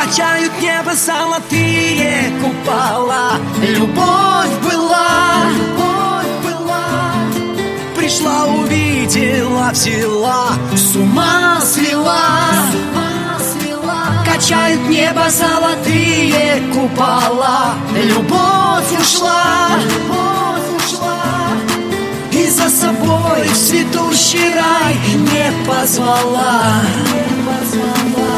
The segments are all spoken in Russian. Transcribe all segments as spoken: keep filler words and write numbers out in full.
Качают небо золотые купола. Любовь была, любовь была. Пришла, увидела, взяла, с ума свела. Качают небо золотые купола. Любовь ушла, любовь ушла. И за собой в цветущий рай не позвала, не позвала.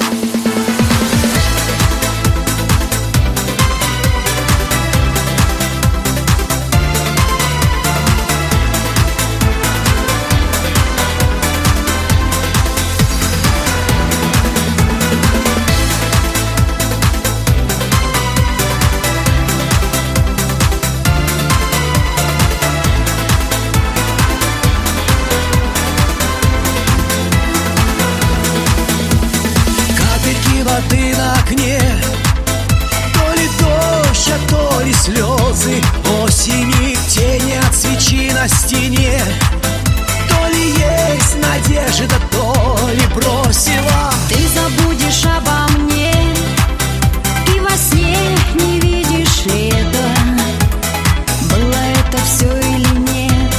Воды на окне, то ли дождь, а то ли слезы осени, тени от свечи на стене. То ли есть надежда, то ли бросила. Ты забудешь обо мне и во сне не видишь это. Было это все или нет?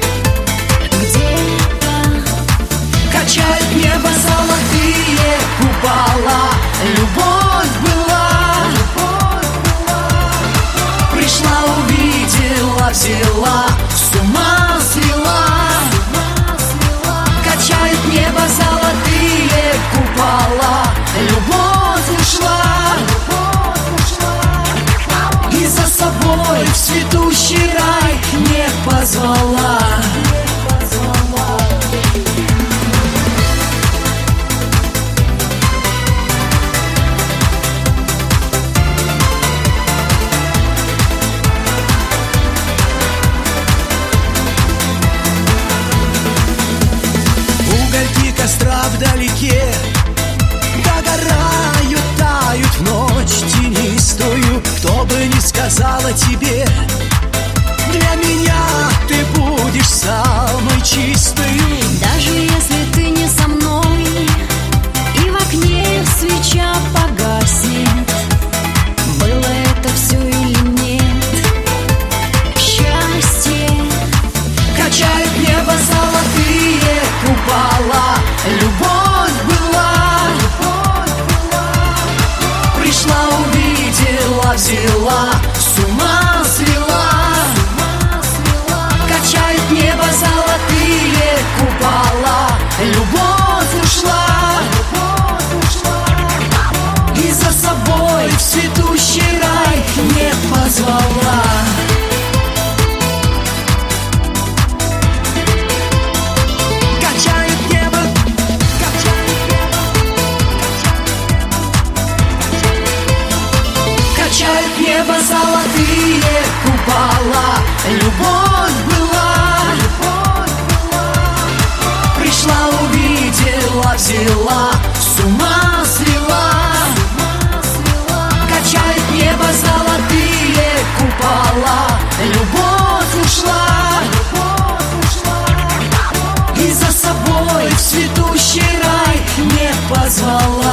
Где-то качает небо золотые купола. Любовь была, любовь была. Пришла, увидела, взяла, с ума свела. Качает небо золотые купола. Любовь ушла, любовь ушла. И за собой в цветущий рай не позвала. Костра вдалеке догорают, тают в ночь тенистую. Кто бы ни сказала тебе, для меня ты будешь самой чистою. даже если ты не со мной и в окне свеча погаснет, было это все или нет? Счастье качает небо золотые купола. Любовь была, любовь была. Пришла, увидела, взяла, с ума свела. Качает небо золотые купола. Любовь ушла, любовь ушла. И за собой в цветущий рай не позвала. Качает небо золотые купола. Любовь была, любовь была. Пришла, увидела, взяла, с ума свела. Качает небо золотые купола. Любовь ушла, любовь ушла. И за собой в цветущий рай не позвала.